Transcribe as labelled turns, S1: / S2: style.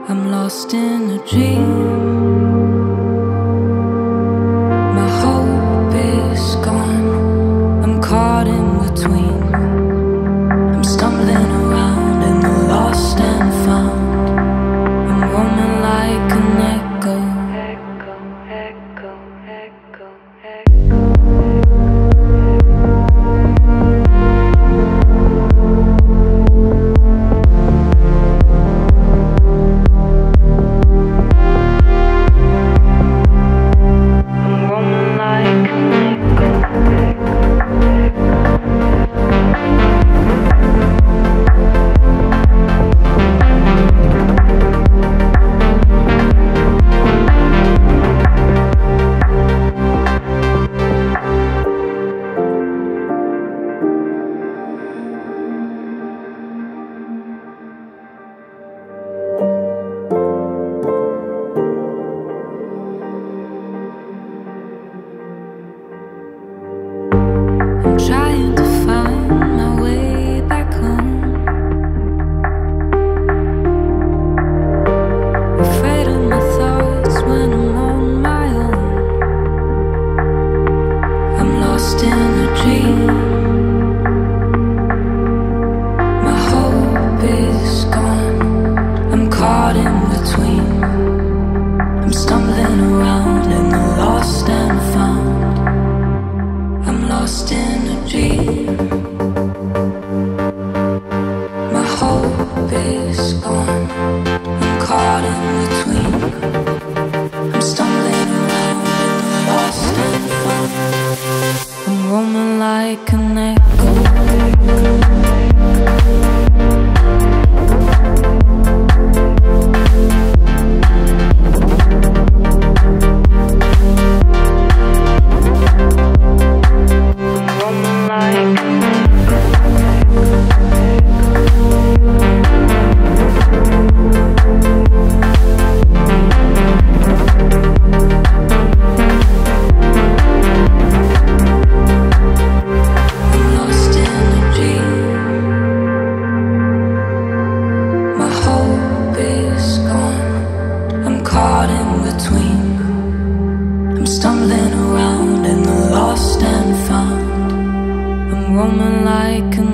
S1: I'm lost in a dream. My hope is gone. I'm caught in between. I'm stumbling around in the lost and found. I'm roaming like an echo. Echo, echo, echo, echo. I'm trying to find my way back home. Afraid of my thoughts when I'm on my own. I'm lost in a dream. My hope is gone. I'm caught in between. I'm stumbling around in the lost and found. I'm lost in a dream. My hope is gone. I'm caught in between. I'm stumbling around in the lost and found. I'm roaming like an echo. Caught in between. I'm stumbling around in the lost and found. I'm roaming like an